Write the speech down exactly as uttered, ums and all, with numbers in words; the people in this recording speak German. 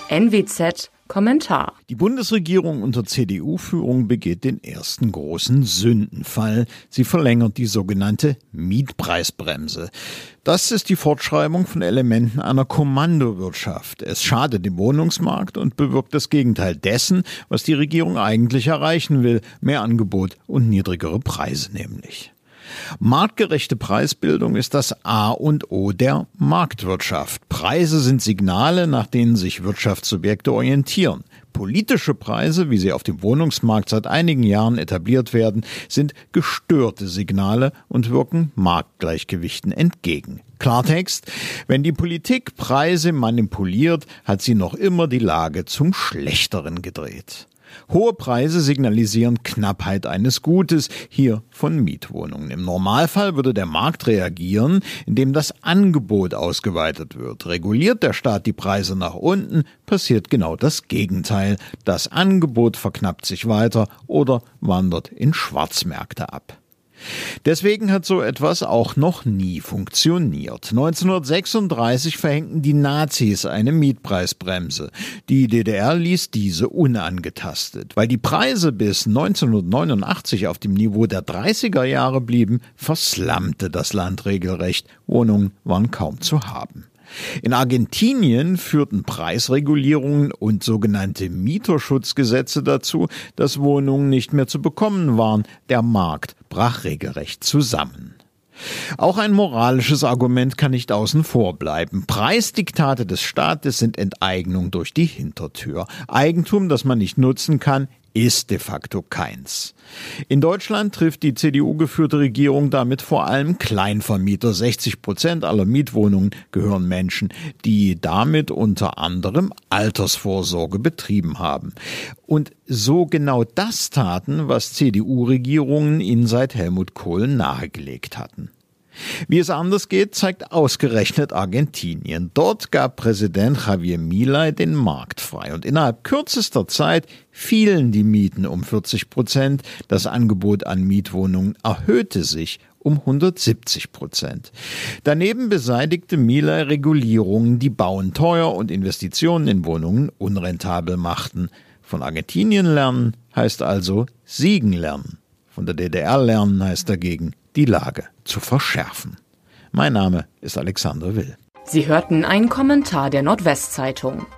N W Z Kommentar. Die Bundesregierung unter C D U-Führung begeht den ersten großen Sündenfall. Sie verlängert die sogenannte Mietpreisbremse. Das ist die Fortschreibung von Elementen einer Kommandowirtschaft. Es schadet dem Wohnungsmarkt und bewirkt das Gegenteil dessen, was die Regierung eigentlich erreichen will. Mehr Angebot und niedrigere Preise nämlich. Marktgerechte Preisbildung ist das A und O der Marktwirtschaft. Preise sind Signale, nach denen sich Wirtschaftssubjekte orientieren. Politische Preise, wie sie auf dem Wohnungsmarkt seit einigen Jahren etabliert werden, sind gestörte Signale und wirken Marktgleichgewichten entgegen. Klartext: Wenn die Politik Preise manipuliert, hat sie noch immer die Lage zum Schlechteren gedreht. Hohe Preise signalisieren Knappheit eines Gutes, hier von Mietwohnungen. Im Normalfall würde der Markt reagieren, indem das Angebot ausgeweitet wird. Reguliert der Staat die Preise nach unten, passiert genau das Gegenteil. Das Angebot verknappt sich weiter oder wandert in Schwarzmärkte ab. Deswegen hat so etwas auch noch nie funktioniert. neunzehnhundertsechsunddreißig verhängten die Nazis eine Mietpreisbremse. Die D D R ließ diese unangetastet. Weil die Preise bis neunzehnhundertneunundachtzig auf dem Niveau der dreißiger Jahre blieben, verslammte das Land regelrecht. Wohnungen waren kaum zu haben. In Argentinien führten Preisregulierungen und sogenannte Mieterschutzgesetze dazu, dass Wohnungen nicht mehr zu bekommen waren. Der Markt brach regelrecht zusammen. Auch ein moralisches Argument kann nicht außen vor bleiben. Preisdiktate des Staates sind Enteignung durch die Hintertür. Eigentum, das man nicht nutzen kann, ist de facto keins. In Deutschland trifft die C D U-geführte Regierung damit vor allem Kleinvermieter. sechzig Prozent aller Mietwohnungen gehören Menschen, die damit unter anderem Altersvorsorge betrieben haben. Und so genau das taten, was C D U-Regierungen ihnen seit Helmut Kohl nahegelegt hatten. Wie es anders geht, zeigt ausgerechnet Argentinien. Dort gab Präsident Javier Milei den Markt frei und innerhalb kürzester Zeit fielen die Mieten um vierzig Prozent. Das Angebot an Mietwohnungen erhöhte sich um hundertsiebzig Prozent. Daneben beseitigte Milei Regulierungen, die Bauen teuer und Investitionen in Wohnungen unrentabel machten. Von Argentinien lernen heißt also siegen lernen. Von der D D R lernen heißt dagegen, die Lage zu verschärfen. Mein Name ist Alexander Will. Sie hörten einen Kommentar der Nordwestzeitung.